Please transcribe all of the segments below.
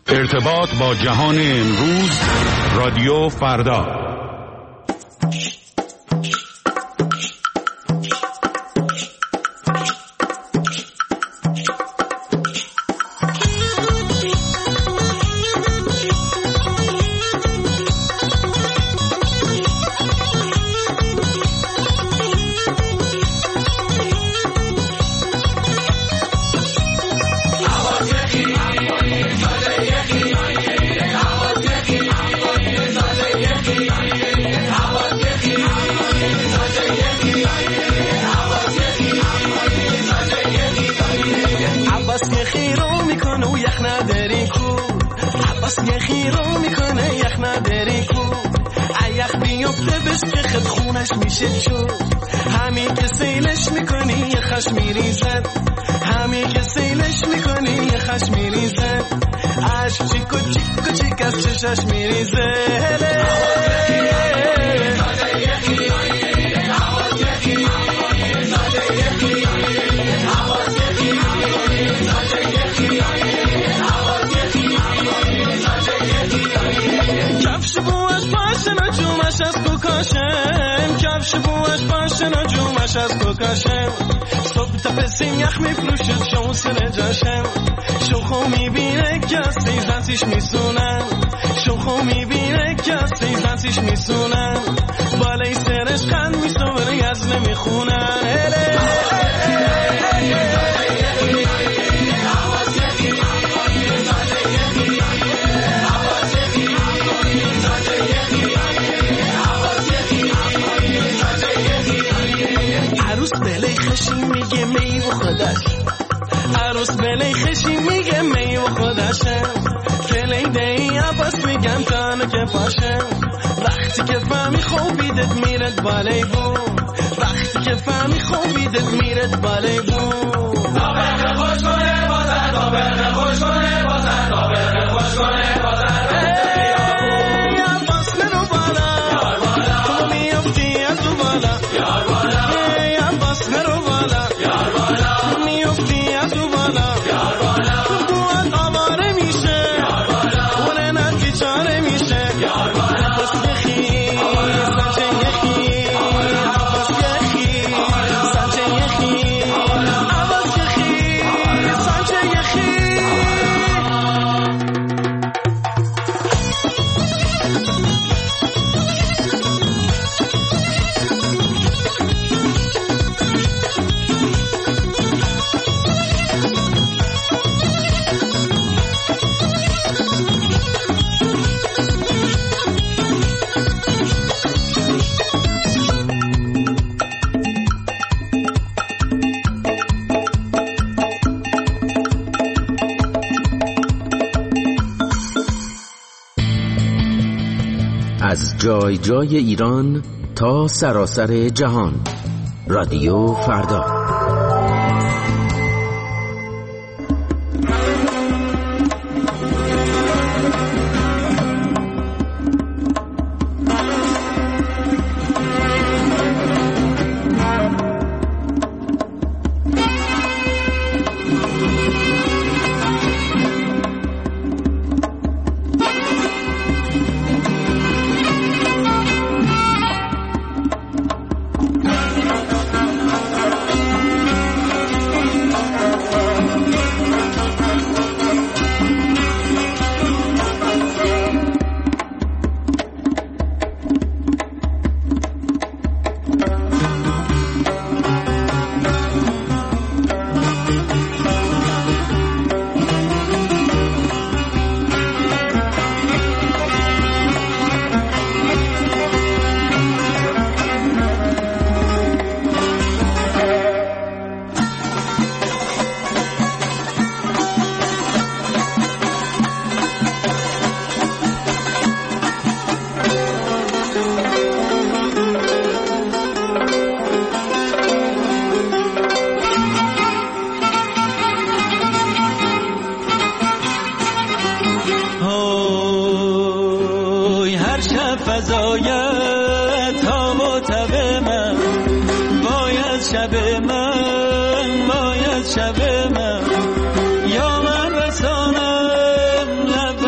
ارتباط با جهان امروز، رادیو فردا. همین که سیلش میکنی یه خش میریزد، همین که سیلش میکنی یه خش میریزد، عشق چیکو چیکو چیک از چشش میریزه. کفش بوش پاشن جومش از کوکاشم، کفش بوش پاشن جومش از کوکاشم، صبح تا پسیم یخ میفروشد شو سر جاشم، شوخو میبینه که از سیزنسیش میسونن، شوخو میبینه که از سیزنسیش میسونن، بالای سرش خند میسونه از نمیخونن. عروس بلی خشی میگه می و خودش، عروس بلی خشی میگه می و خودشه، کلی دی عباس میگم تانو که پاشه، وقتی که فهمی خوبیدت میرد بالای بو، وقتی که فهمی خوبیدت میرد بالای بو. دابر خوش کنه بازر، دابر خوش کنه بازر، دابر خوش کنه بازر. از جای جای ایران تا سراسر جهان، رادیو فردا. فضایت تاب و تب من، باید شب من یا من رسانم لب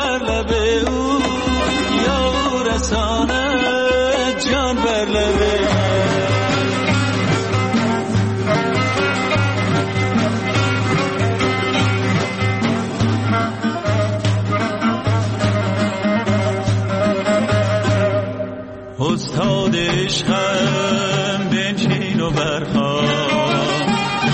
عشقم بنشین و برخوان،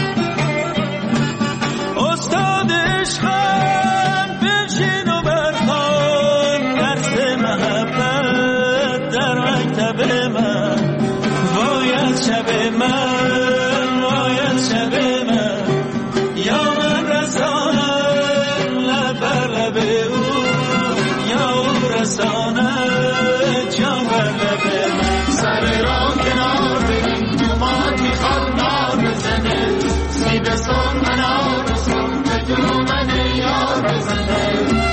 استاد عشقم بنشین و برخوان، درس محبت در مکتب من، باید شب من، باید شب من، یا من رسانم لب بر لب او، یا او رسانم جان بر لب من. سر را کنار بریم دومات میخواد نار بزنه، سیب سون انار بسون به دومن یار بزنه.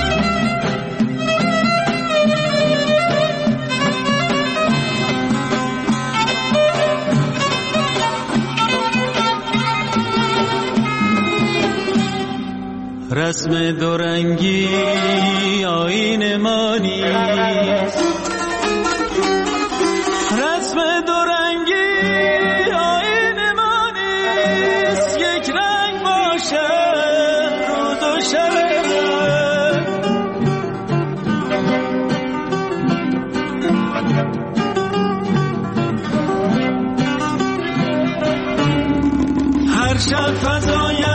رسم دورنگی آیین ما نیست، رسم دورنگی آیین ما نیست، یک رنگ باشه رو دو شب هر شب فضای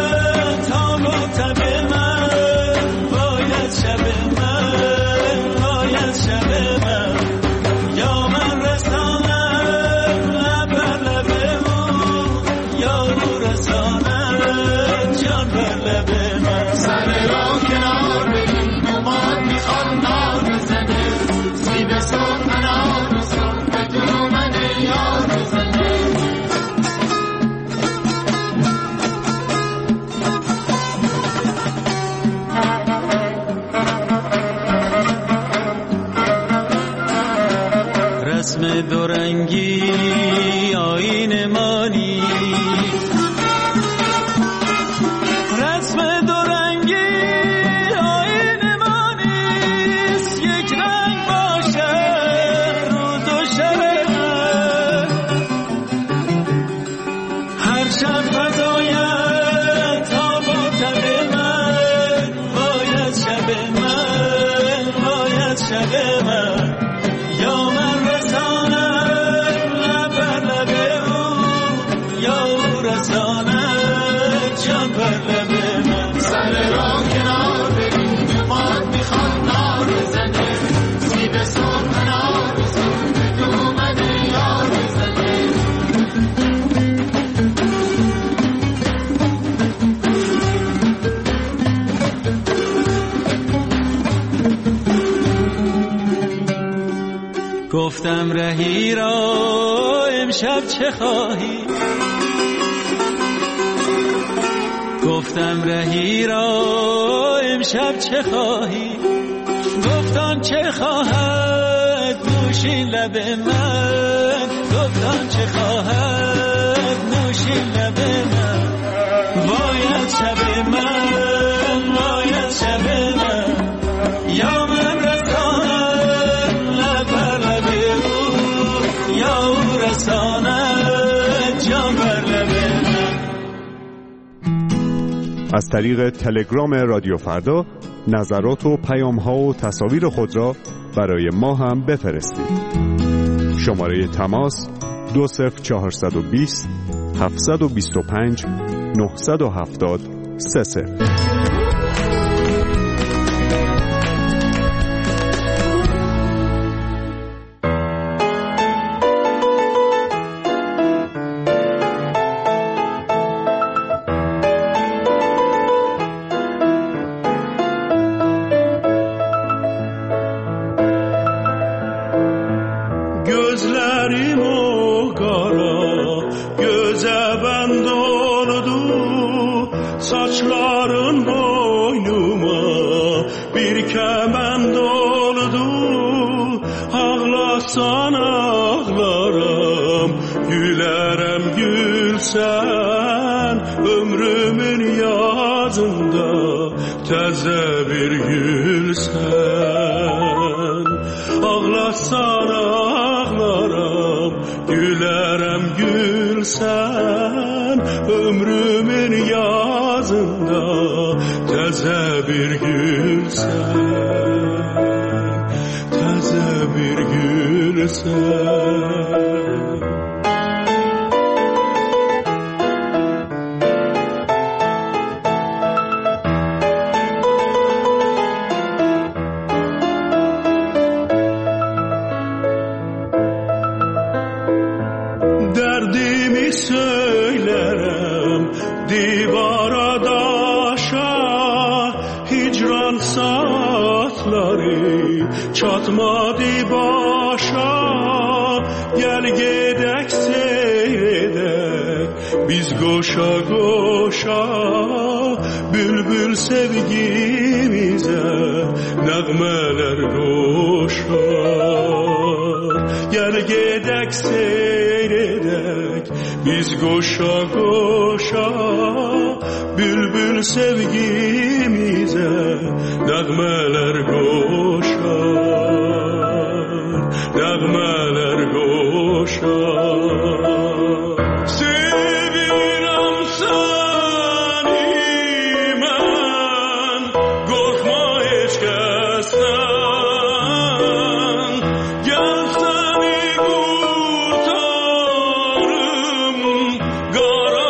رسم دورنگی آیین ما نیست، رسم دورنگی آیین ما نیست، یک رنگ باشه رو دو شب هر شب فضایت تا با تب من، باید شب من، باید شب من، یا من گفتم رهی را امشب چه خواهی، گفتم رهی را امشب چه خواهی، گفتم چه خواهد نوشین لب من، گفتم چه خواهد نوشین لب من، باید شب من، باید شب من، یا من رسانم لب بر لب او، یا او رسانم جان بر لب من. از طریق تلگرام رادیو فردا نظرات و پیام‌ها و تصاویر خود را برای ما هم بفرستید. شماره تماس 20420 725 970 30. Saçların boynuma bir kemen doldu, ağlasan ağlarım, gülerem gülsen, ömrümün yazında təzə bir gülsen. Ağlasan ağlarım, gülerem gülsen, ömrümün yazında təzə bir gülsən, təzə bir gülsen. Derdimi söylerim divara daşa, hicran saatleri çatmadı başa. Gel gedek seyredek biz koşa koşa, bülbül sevgimize nəğmələr qoşar. Gel gedek seyredek biz koşa koşa, bülbül sevgimize nəğmələr qoşar, nəğmələr qoşar. Sevirəm səni mən, qorxma heç kəsdən. Gəl səni qurtarım qara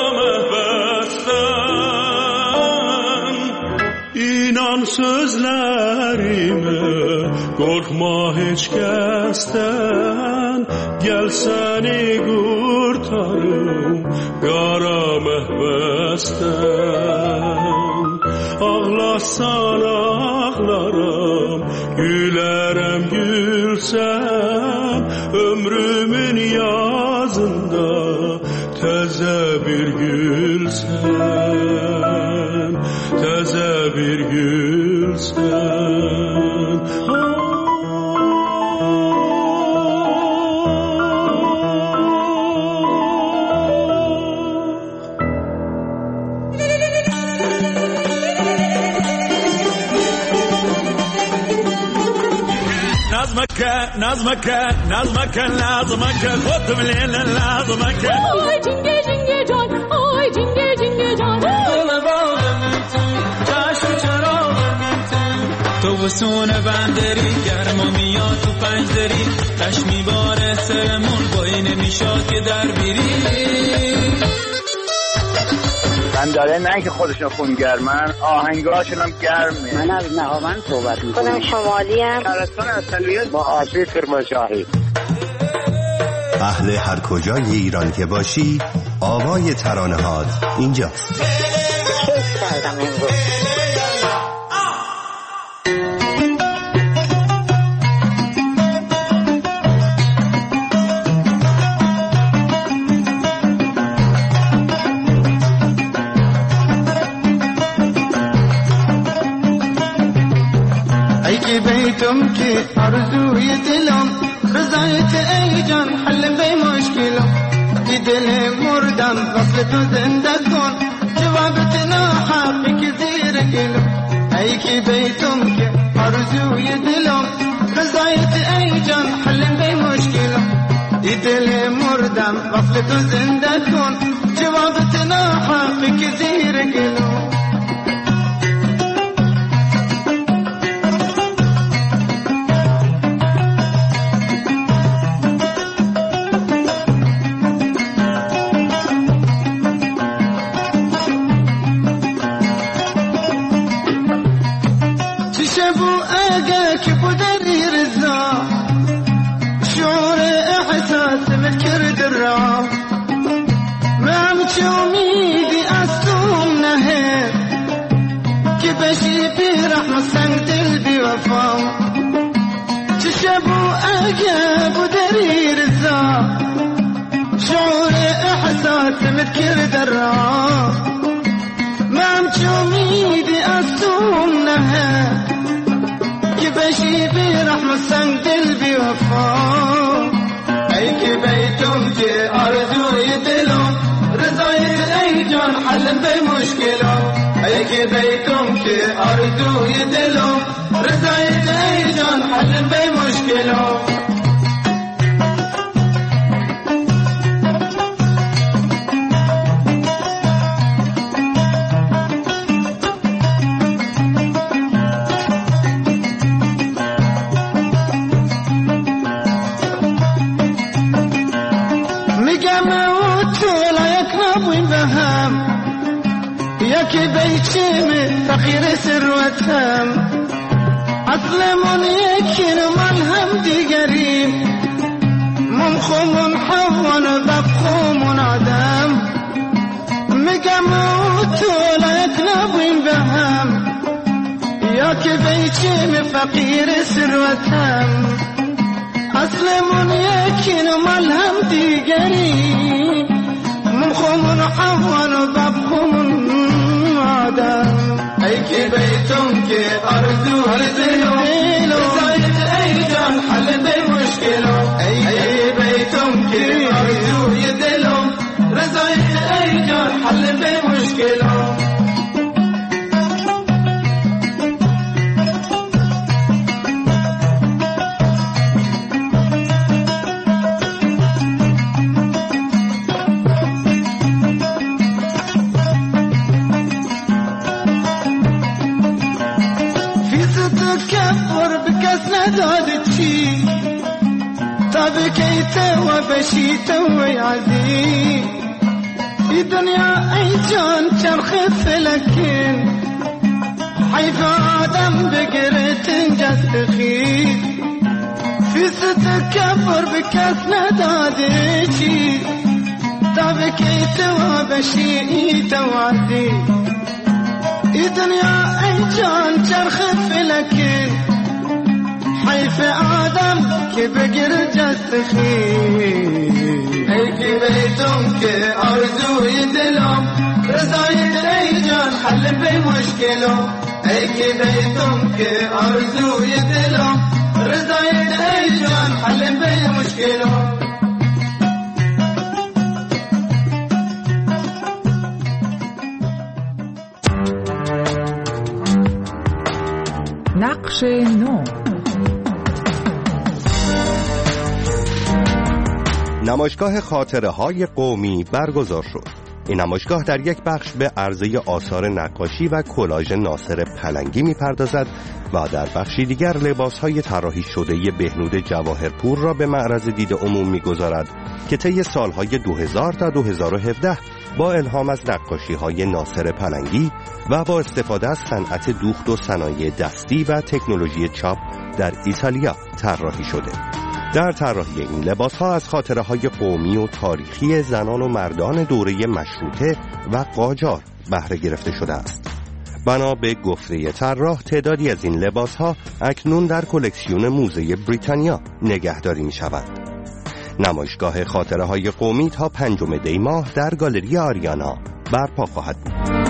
məhbəsdən. İnan sözlərimə, qorxma heç kəsdən. Gəl səni qurtarım qara məhbəsdən. Ağlasan ağlaram, gülərəm gülsəm, ömrümün yazında təzə bir gülsən, təzə bir gülsən. نظمك خد من الليل لازمك. آی جنگه جنگه جان، آی جنگه جنگه جان. دل باغم تو، چشم چراغم تو وسون بندری، گرما میاد تو پنجدری، تش میباره سرمون بایی نمیشاد که در بیری. من داره نه که خودشون خونگرمن، آهنگاشون هم گرمه. من از نهاوند صحبت میکنم. خودم شمالی هم. شهرستان اصلیت با آسی کرمانشاهی. اهل هر کجای ایران که باشی، آوای ترانه هات اینجاست. کیف کردم امروز. بیتم که آرزوی دلم، رضایت ای جان حل به مشکلم. دی دل مردم وصل تو زنده کن، جوابت ناحقی که زیر گلم. ای که بیتم که آرزوی دلم، رضایت ای جان حل به مشکلم. دی دل مردم وصل تو زنده کن، جوابت ناحقی که زیر گلم. متكر درا ما مشوميدي أصومنها كبشي برحمة سنگ دل بوفا. أي كبيتم كي أرزو يدلم، رضايت أي جان حل بمشكلة. أي كبيتم كي أرزو يدلم، رضايت أي جان حل بمشكلة. بیچیم فقیر ثروتم اصلمون یکی مال هم دیگریم من خومون حوان و بخومون آدم میگم او طولت نبویم به هم یا که بیچیم فقیر ثروتم اصلمون یکی مال هم دیگریم من خومون حوان و بخومون آدم ای که بیتم که آرزو دلم رضایت ای جان حل به مشکلم ای بیتم که آرزوی دلم رضایت ای جان حل به مشکلم بشيت ويعدي في دنيا اي جان چرخ فلكين حيث آدم بقرت جست خير في ستكبر بكاس ندادي تبكيت وبشيت وعدي في دنيا اي جان چرخ فلكين حيث آدم که بگیر جست خیر ای که بیتم که آرزوی دلم رضایت ای جان حل به مشکلم ای که بیتم که آرزوی دلم رضایت ای جان حل به مشکلم نقش نو نمایشگاه خاطره‌های قومی برگزار شد. این نمایشگاه در یک بخش به عرضه آثار نقاشی و کلاژ ناصر پلنگی می‌پردازد و در بخشی دیگر لباس‌های طراحی شده بهنود جواهرپور را به معرض دید عموم می‌گذارد که طی سال‌های 2000 تا 2017 با الهام از نقاشی‌های ناصر پلنگی و با استفاده از صنعت دوخت و صنایع دستی و تکنولوژی چاپ در ایتالیا طراحی شده. در طراحی این لباس‌ها از خاطره‌های قومی و تاریخی زنان و مردان دوره مشروطه و قاجار بهره گرفته شده است. بنا به گفته طراح تعدادی از این لباس‌ها اکنون در کلکسیون موزه بریتانیا نگهداری می‌شود. نمایشگاه خاطره‌های قومی تا 5 دی ماه در گالری آریانا برپا خواهد بود.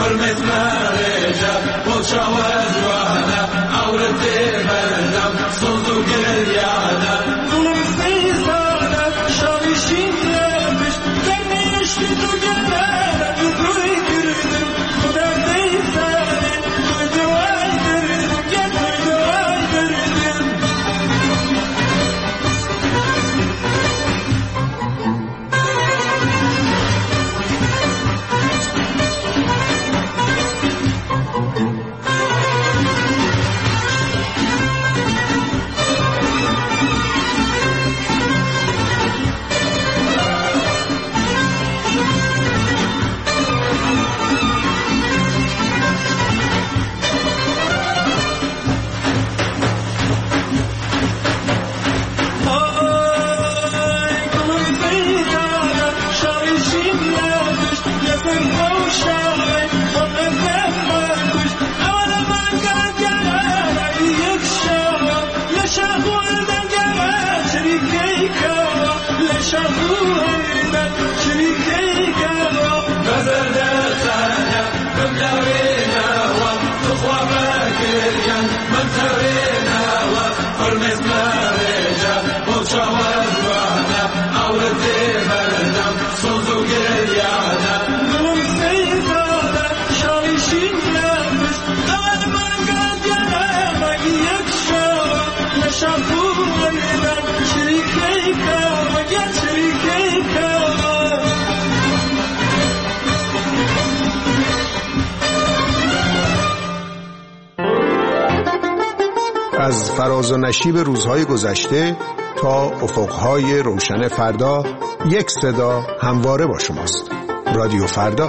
حرمت مرجع والشواز وانا عورتي بردم صوزو قريانا قلوب فيزانا شاويشين لابش كميش كتو جلانا يدوي كردم خدا فيزانا يدوي كردم يدوي كردم از فراز و نشیب روزهای گذشته تا افقهای روشن فردا، یک صدا همواره با شماست. رادیو فردا.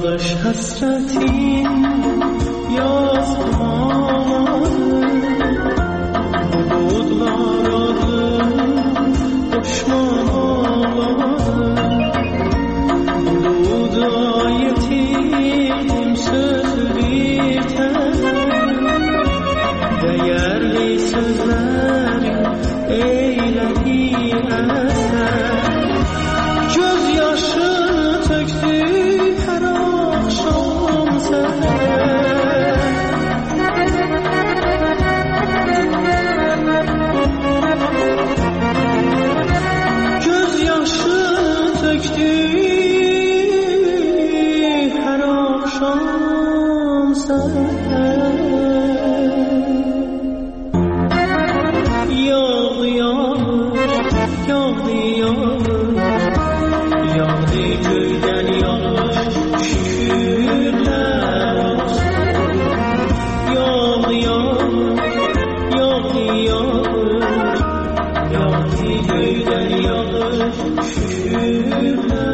yağış hasretin yazmalı bulutlar adı koşmalı buluda yetim söz biter değerli sözlerin eyledi eser göz yaşını töktü her akşam seher göz yaşını töktü her akşam seher yağdı göyden yağış şükürler olsun yağdı göyden yağış şükürler